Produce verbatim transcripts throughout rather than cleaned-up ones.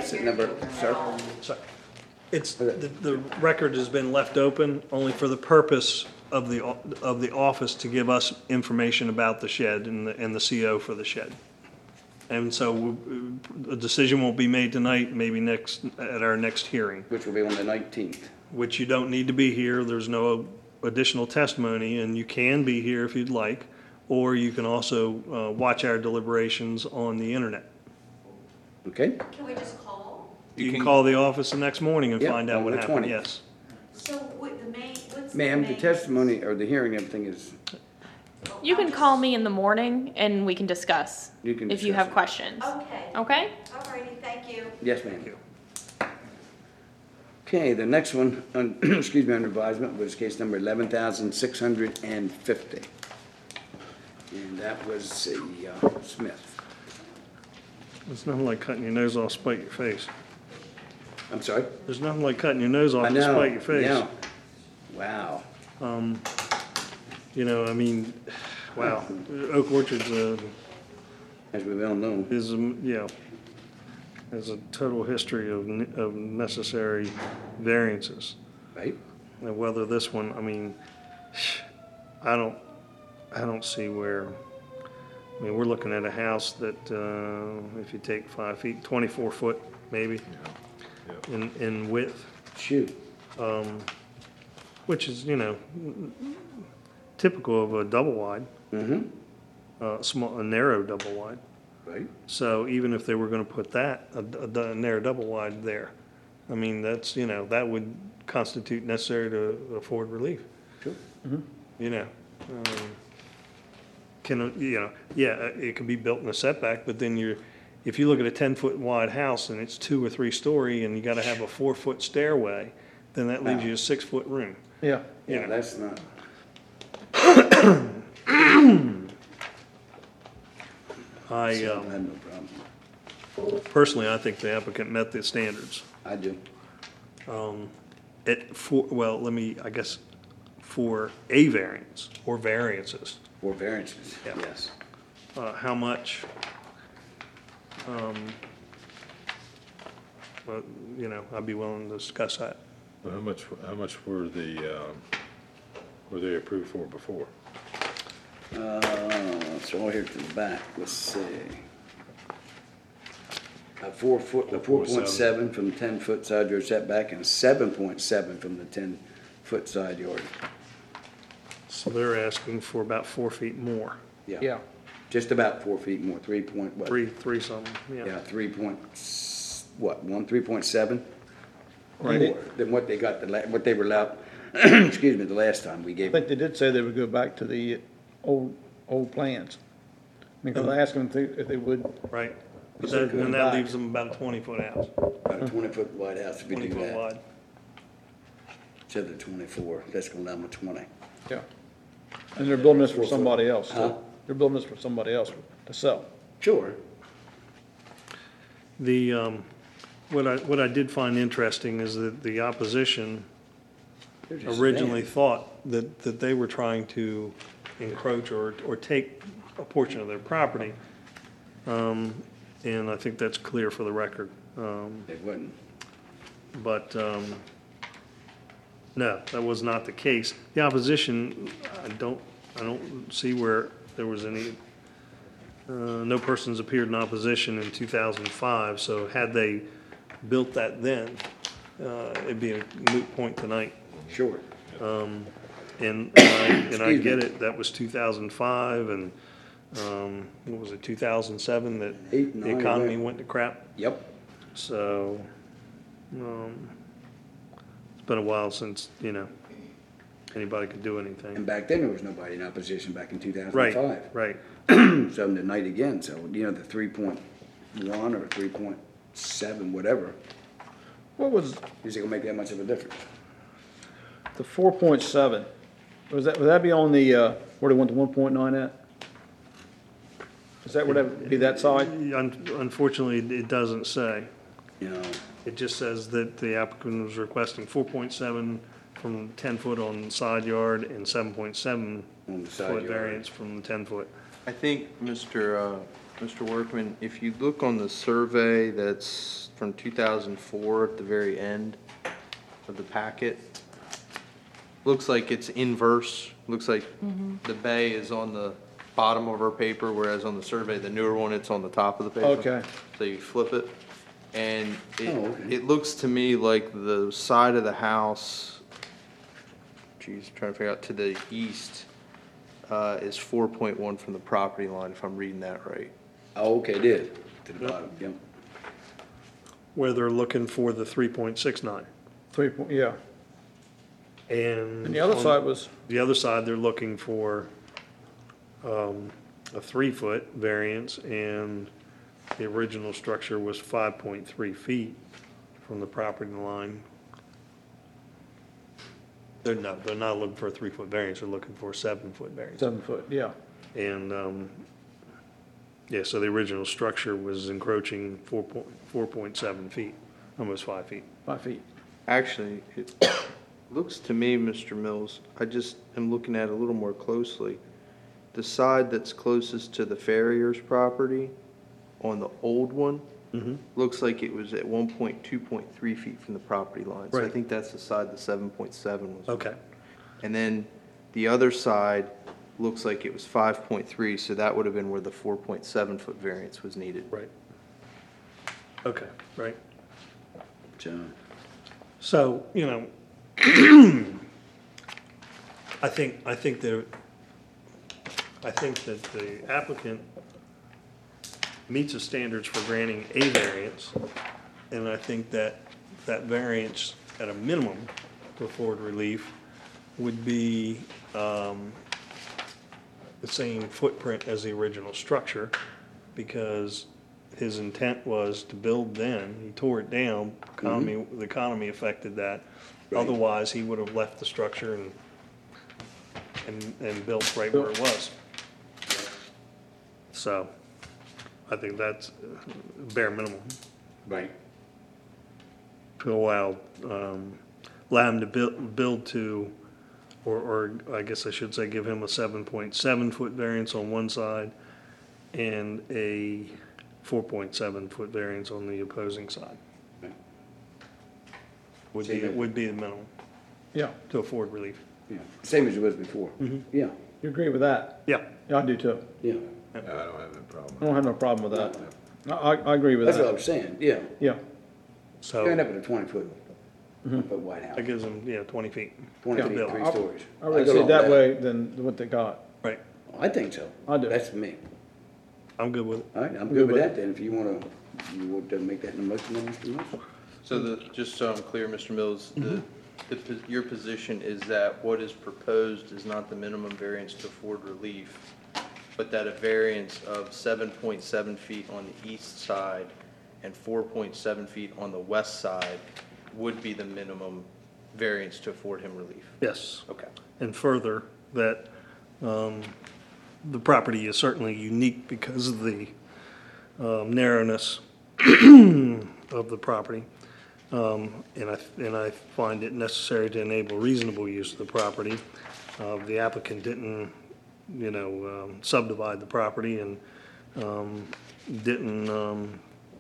What's the number, sir? So, It's, the, the record has been left open only for the purpose of the, o- of the office to give us information about the shed and the, and the C O for the shed. And so uh, a decision won't be made tonight, maybe next, at our next hearing, Which will be on the nineteenth. which you don't need to be here. There's no additional testimony, and you can be here if you'd like, or you can also uh, watch our deliberations on the internet. Okay? Can we just call? You can call the office the next morning and Yeah, find out on what the happened, twentieth. yes. So what the main, what's the Ma'am, the main- testimony or the hearing, everything is, Oh, You I'm can just- call me in the morning and we can discuss. You can if you discuss have it. questions. Okay, Okay? alrighty, thank you. yes, ma'am. Okay, the next one, on, excuse me, under advisement was case number eleven thousand six hundred and fifty. And that was a, uh, Smith. It's nothing like cutting your nose off, spite your face. I'm sorry? There's nothing like cutting your nose I off to know, spite your face. yeah. Wow. You know, I mean, wow. Oak Orchard's a, As we well know. is, um, you know, has a total history of, ne- of necessary variances. Right? And whether this one, I mean, I don't, I don't see where, I mean, we're looking at a house that, uh, if you take five feet, twenty-four foot maybe in, in width, Shoot. which is, you know, typical of a double wide, Mm-hmm. uh, small, a narrow double wide. Right? So even if they were gonna put that, a, a, a narrow double wide there, I mean, that's, you know, that would constitute necessary to afford relief, Sure. you know. Um, Can, you know, yeah, uh, it can be built in a setback, but then you're, if you look at a ten-foot wide house and it's two or three story and you gotta have a four-foot stairway, then that leaves you a six-foot room. Yeah. you Yeah, know. that's not. I, I um, have no problem. personally, I think the applicant met the standards. I do. It, for, well, let me, I guess, for a variance or variances, For variances, Yeah. yes. uh, how much? Um, well, you know, I'd be willing to discuss that. Well, How much, how much were the, um, were they approved for before? Uh, so all here to the back, let's see. A four foot, a four point seven from the ten foot side yard setback and seven point seven from the ten foot side yard. So they're asking for about four feet more, Yeah. Just about four feet more, three point, what? three, three something, Yeah, yeah. three point, s- what, one, three point seven? Right. More than what they got the la, what they were allowed, excuse me, the last time we I gave. think they did say they would go back to the old, old plans. I mean, 'cause I asked them if they, if they would, Right. But So that, then going that back. leaves them about a twenty-foot house, About a twenty foot wide house if you do twenty-foot that. wide. Instead of twenty-four, that's gonna allow them a twenty. yeah. And they're building this for somebody else, Huh? so, they're building this for somebody else to sell. Sure. The, um, what I, what I did find interesting is that the opposition They're just originally bad. thought that, that they were trying to encroach or, or take a portion of their property. Um, and I think that's clear for the record. Um, They wouldn't. but, um, no, that was not the case. The opposition, I don't, I don't see where there was any, uh, no persons appeared in opposition in two thousand five, so had they built that then, uh, it'd be a moot point tonight. Sure. And, and I, and I Excuse me. get it, that was two thousand five and, um, what was it, two thousand seven that Eight, the nine, economy eleven. went to crap? Yep. So, um, it's been a while since, you know, anybody could do And anything. back then, there was nobody in opposition back in two thousand Right, five. right. So tonight again, so, you know, the three point one or three point seven, whatever, What was is it gonna make that much of a difference? the four point seven? Was that, would that be on the, uh, where they went to one point nine at? Is that, would that be that side? Un- Unfortunately, it doesn't say. You know, It just says that the applicant was requesting four point seven from ten foot on the side yard and seven point seven on the side foot yard. variance from the ten foot. I think Mister uh, Mister Workman, if you look on the survey that's from two thousand four at the very end of the packet, looks like it's inverse. Looks like the bay is on the bottom of our paper, whereas on the survey, the newer one, it's on the top of the paper. Okay. So you flip it, and it, Oh, okay. it looks to me like the side of the house, geez, trying to figure out, to the east, uh, is four point one from the property line, if I'm reading that right. Oh, okay, it is, to the bottom, yeah. Where they're looking for the three point six nine. Three point, yeah. And. And the other on side was, The other side, they're looking for, um, a three-foot variance, and the original structure was five point three feet from the property line. They're not, they're not looking for a three-foot variance, they're looking for a seven-foot variance. seven foot, yeah. And, um, yeah, so the original structure was encroaching four point, four point seven feet, almost five feet. Five feet. Actually, it looks to me, Mister Mills, I just am looking at it a little more closely. The side that's closest to the farrier's property on the old one, Mm-hmm. looks like it was at one point, two point three feet from the property line. So I Right. think that's the side the seven point seven was. Okay, And then the other side looks like it was five point three, so that would have been where the four point seven foot variance was needed. right. Okay, right. So, So, you know, I think, I think that, I think that the applicant meets the standards for granting a variance, and I think that that variance, at a minimum, to afford relief, would be, um, the same footprint as the original structure, because his intent was to build then, he tore it down, economy, the economy affected that. Right. Otherwise, he would have left the structure and, and, and built right where it was. So, I think that's uh, bare minimum, right, to allow, um, allow him to build, build to, or, or I guess I should say, give him a seven point seven foot variance on one side and a four point seven foot variance on the opposing side. right, Would be, Same as- would be the minimum Yeah, to afford relief. yeah, same as it was before. Yeah, you agree with that? Yeah, Yeah, I do too. yeah, I don't have any problem. I don't have no problem with that. I, I I agree with that's what I that. was saying, yeah. Yeah, so You end up with a twenty foot, foot wide house, that gives him, yeah, twenty feet. twenty Yeah. feet, three stories. I would go say along that with way than what they got. Right, I think so. I do. That's me. I'm good with it. All right, I'm Good good with with that then, if you wanna, you want to make that in a motion, then, Mister Moss? So the, just so I'm clear, Mister Mills, the, the, pos- your position is that what is proposed is not the minimum variance to afford relief, but that a variance of seven point seven feet on the east side and four point seven feet on the west side would be the minimum variance to afford him relief? Yes. Okay. And further, that um, the property is certainly unique because of the um, narrowness of the property. Um, And I, and I find it necessary to enable reasonable use of the property. Uh, The applicant didn't, you know, um, subdivide the property and um, didn't, um,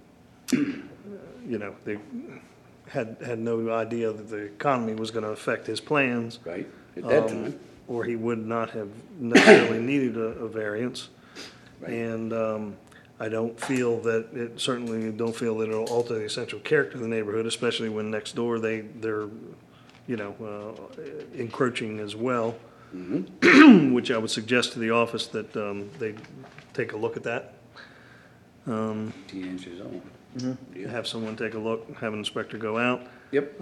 you know, they had, had no idea that the economy was going to affect his plans. Right, at that Um, time, Or he would not have necessarily needed a, a variance. Right. And, um, I don't feel that, it certainly don't feel that it'll alter the essential character of the neighborhood, especially when next door they, they're, you know, uh, encroaching as well. Which I would suggest to the office that, um, they take a look at that. Um, the answer's on. Yeah. have someone take a look, have an inspector go out. Yep,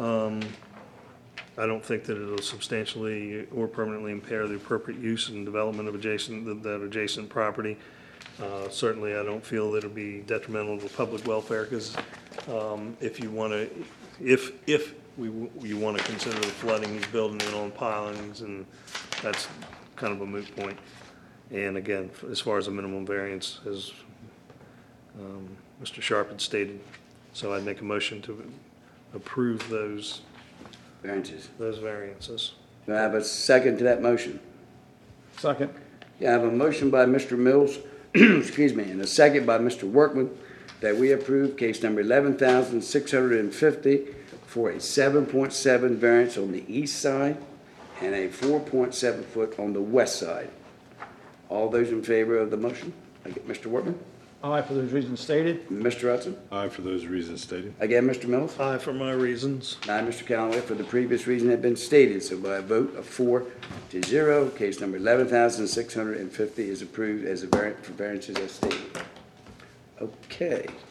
I don't think that it'll substantially or permanently impair the appropriate use and development of adjacent, that- that adjacent property. Uh, Certainly, I don't feel that it'll be detrimental to public welfare, because if you want to, if, if we, w- you want to consider the flooding, he's building it on pilings, and that's kind of a moot point. And again, f- as far as the minimum variance, as um, Mister Sharp had stated, so I'd make a motion to approve those variances. those variances. Do I have a second to that motion? Second, Yeah, I have a motion by Mister Mills excuse me, and a second by Mister Workman, that we approve case number eleven thousand six hundred and fifty for a seven point seven variance on the east side and a four point seven foot on the west side. All those in favor of the motion? I get Mister Workman, Aye, for those reasons stated. Mister Hudson, Aye for those reasons stated. again, Mister Mills? Aye for my reasons. Aye, Mister Callaway, for the previous reason that had been stated, so by a vote of four to zero, case number eleven thousand six hundred and fifty is approved as a variant for variances as stated. Okay.